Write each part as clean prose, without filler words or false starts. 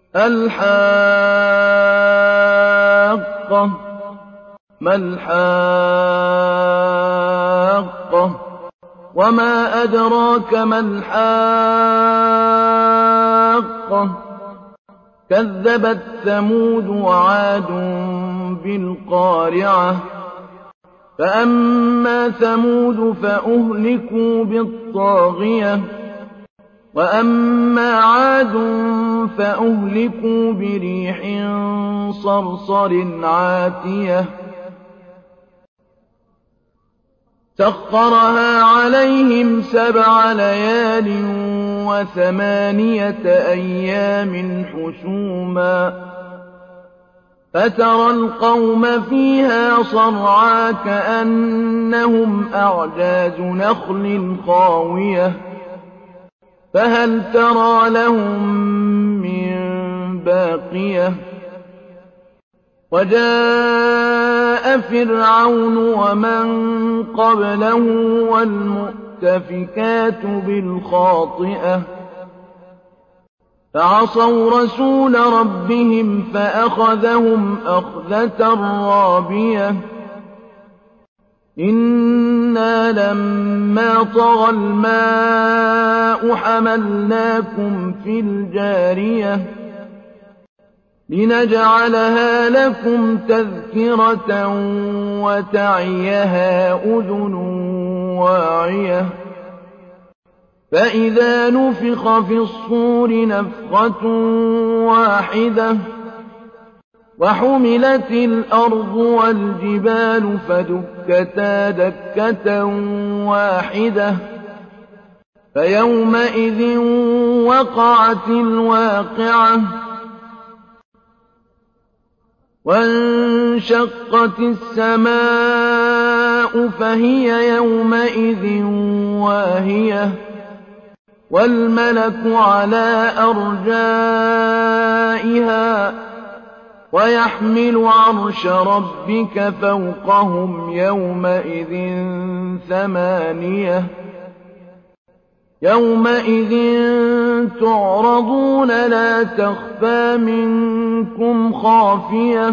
الْحَاقَّةُ مَا الْحَاقَّةُ وَمَا أَدْرَاكَ مَا الْحَاقَّةُ كَذَّبَتْ ثَمُودُ وَعَادٌ بِالْقَارِعَةِ فَأَمَّا ثَمُودُ فَأُهْلِكُوا بِالطَّاغِيَةِ وَأَمَّا عَادٌ فَأُهْلِكُوا بِرِيحٍ صَرْصَرٍ عَاتِيَةٍ سَخَّرَهَا عَلَيْهِمْ 7 لَيَالٍ و8 أيام حُسُومًا فَتَرَى الْقَوْمَ فِيهَا صَرْعَىٰ كَأَنَّهُمْ أَعْجَازُ نَخْلٍ خَاوِيَةٍ فَهَلْ تَرَىٰ لَهُم مِّن بَاقِيَةٍ وَجَاءَ فِرْعَوْنُ وَمَن قَبْلَهُ وَالْمُؤْتَفِكَاتُ بِالْخَاطِئَةِ فَعَصَوْا رَسُولَ رَبِّهِمْ فَأَخَذَهُمْ أَخْذَةً رَّابِيَةً إِنَّا لَمَّا طَغَى الْمَاءُ حَمَلْنَاكُمْ فِي الْجَارِيَةِ لِنَجْعَلَهَا لَكُمْ تَذْكِرَةً وَتَعِيَهَا أُذُنٌ وَاعِيَةٌ فَإِذَا نُفِخَ فِي الصُّورِ نَفْخَةٌ وَاحِدَةٌ وَحُمِلَتِ الْأَرْضُ وَالْجِبَالُ فَدُكَّتَا دَكَّةً وَاحِدَةً فَيَوْمَئِذٍ وَقَعَتِ الْوَاقِعَةُ وَانشَقَّتِ السَّمَاءُ فَهِيَ يَوْمَئِذٍ وَاهِيَةٌ وَالْمَلَكُ عَلَىٰ أَرْجَائِهَا وَيَحْمِلُ عَرْشَ رَبِّكَ فَوْقَهُمْ يَوْمَئِذٍ ثَمَانِيَةٌ يَوْمَئِذٍ تُعْرَضُونَ لَا تَخْفَىٰ مِنكُمْ خَافِيَةٌ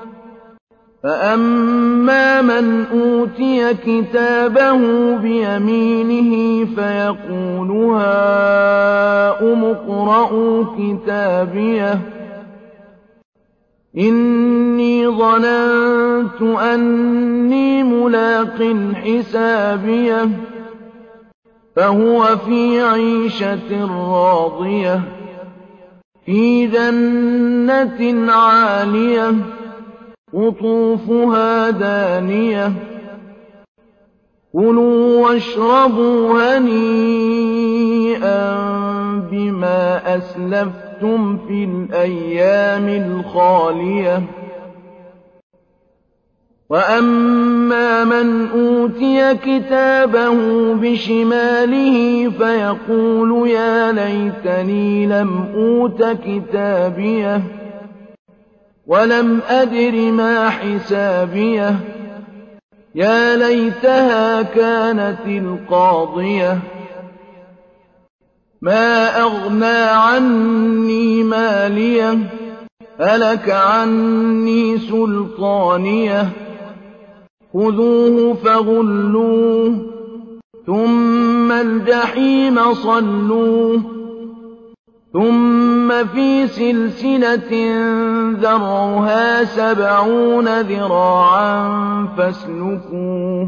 فَأَمَّا مَنْ أُوتِيَ كِتَابَهُ بِيَمِينِهِ فَيَقُولُ هَاؤُمُ اقْرَءُوا كِتَابِيَهْ إِنِّي ظَنَنتُ أَنِّي مُلَاقٍ حِسَابِيَهْ فَهُوَ فِي عِيشَةٍ رَّاضِيَةٍ فِي جَنَّةٍ عَالِيَةٍ قُطُوفُهَا دَانِيَةٌ كُلُوا وَاشْرَبُوا هَنِيئًا بِمَا أَسْلَفْتُمْ فِي الْأَيَّامِ الْخَالِيَةِ وَأَمَّا مَنْ أُوتِيَ كِتَابَهُ بِشِمَالِهِ فَيَقُولُ يَا لَيْتَنِي لَمْ أُوتَ كِتَابِيَهْ وَلَمْ أَدْرِ مَا حِسَابِيَهْ يَا لَيْتَهَا كَانَتِ الْقَاضِيَةَ مَا أَغْنَىٰ عَنِّي مَالِيَهْ هَلَكَ عَنِّي سُلْطَانِيَهْ خُذُوهُ فَغُلُّوهُ ثُمَّ الْجَحِيمَ صَلُّوهُ ثُمَّ فِي سِلْسِلَةٍ ذَرْعُهَا 70 ذِرَاعًا فَاسْلُكُوهُ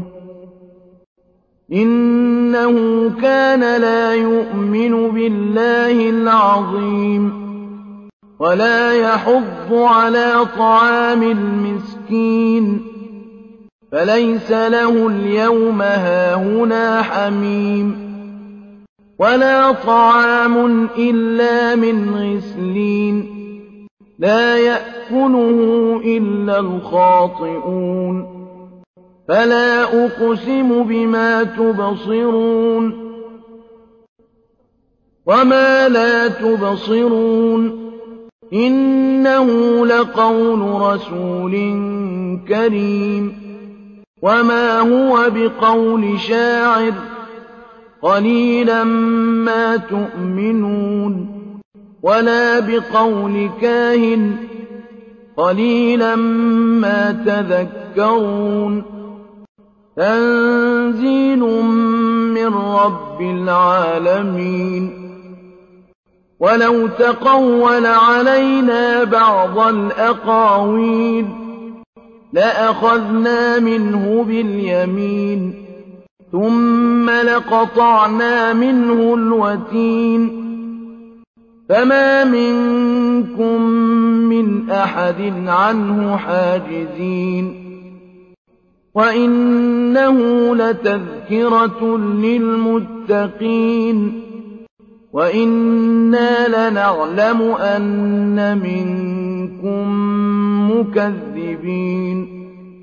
إِنَّهُ كَانَ لَا يُؤْمِنُ بِاللَّهِ الْعَظِيمِ وَلَا يَحُضُّ عَلَىٰ طَعَامِ الْمِسْكِينِ فَلَيْسَ لَهُ الْيَوْمَ هَاهُنَا حَمِيمٌ وَلَا طَعَامٌ إِلَّا مِنْ غِسْلِينٍ لَّا يَأْكُلُهُ إِلَّا الْخَاطِئُونَ فَلَا أُقْسِمُ بِمَا تُبْصِرُونَ وَمَا لَا تُبْصِرُونَ إِنَّهُ لَقَوْلُ رَسُولٍ كَرِيمٍ وَمَا هُوَ بِقَوْلِ شَاعِرٍ قَلِيلًا مَّا تُؤْمِنُونَ ولا بقول كاهن قليلا ما تذكرون تنزيل من رب العالمين ولو تقول علينا بعض الأقاويل لأخذنا منه باليمين ثم لقطعنا منه الوتين فما منكم من أحد عنه حاجزين وإنه لتذكرة للمتقين وإنا لنعلم أن منكم مكذبين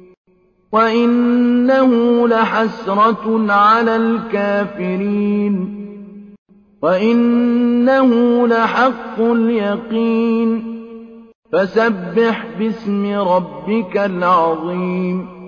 وإنه لحسرة على الكافرين وإنه لحق اليقين فسبح باسم ربك العظيم